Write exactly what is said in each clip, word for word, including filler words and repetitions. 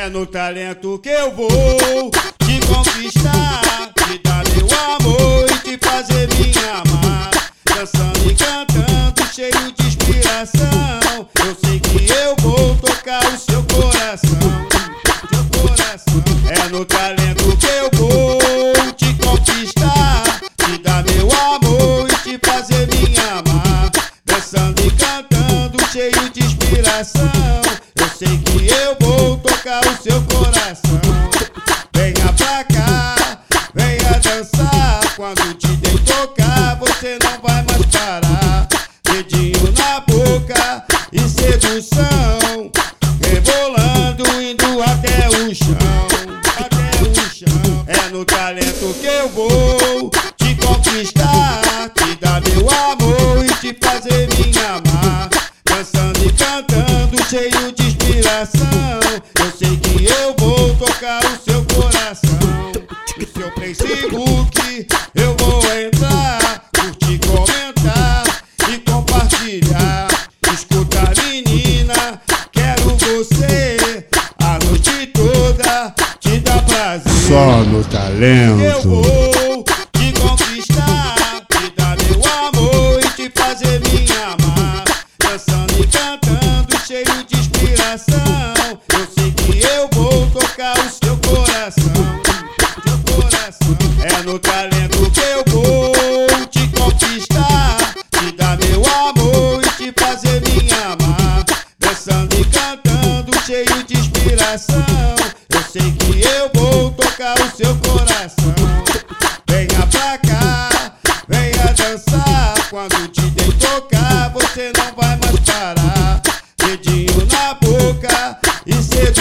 É no talento que eu vou te conquistar, te dar meu amor e te fazer me amar. Dançando e cantando, cheio de inspiração. Eu sei que eu vou tocar o seu coração, seu coração. É no talento que eu vou te conquistar, te dar meu amor e te fazer me amar. Dançando e cantando, cheio de inspiração. Eu sei que eu vou tocar o seu coração. Venha pra cá, venha dançar. Quando te dei tocar, você não vai mais parar. Dedinho na boca e sedução, rebolando, indo até o chão, até o chão. É no talento que eu vou te conquistar, te dar meu amor e te fazer me amar. Dançando e cantando, cheio de inspiração. Eu sei que eu vou tocar o seu coração. No seu Facebook eu vou entrar, curtir, comentar e compartilhar. Escuta, menina, quero você a noite toda, te dá prazer. Só no talento. Eu vou te conquistar, te dar meu amor e te fazer me amar. Dançando e cantando, cheio de inspiração. Eu sei que eu vou tocar o seu coração, seu coração. É no talento que eu vou te conquistar, te dar meu amor e te fazer me amar. Dançando e cantando, cheio de inspiração. Eu sei que eu vou tocar o seu coração. Venha pra cá, venha dançar. Quando te dei tocar, você não vai mais parar. Dedinho na boca e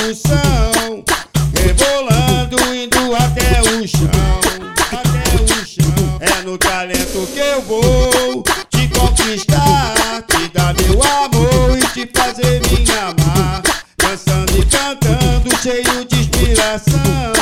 sedução, rebolando, indo até o chão, até o chão. É no talento que eu vou te conquistar, te dar meu amor e te fazer me amar. Dançando e cantando, cheio de inspiração.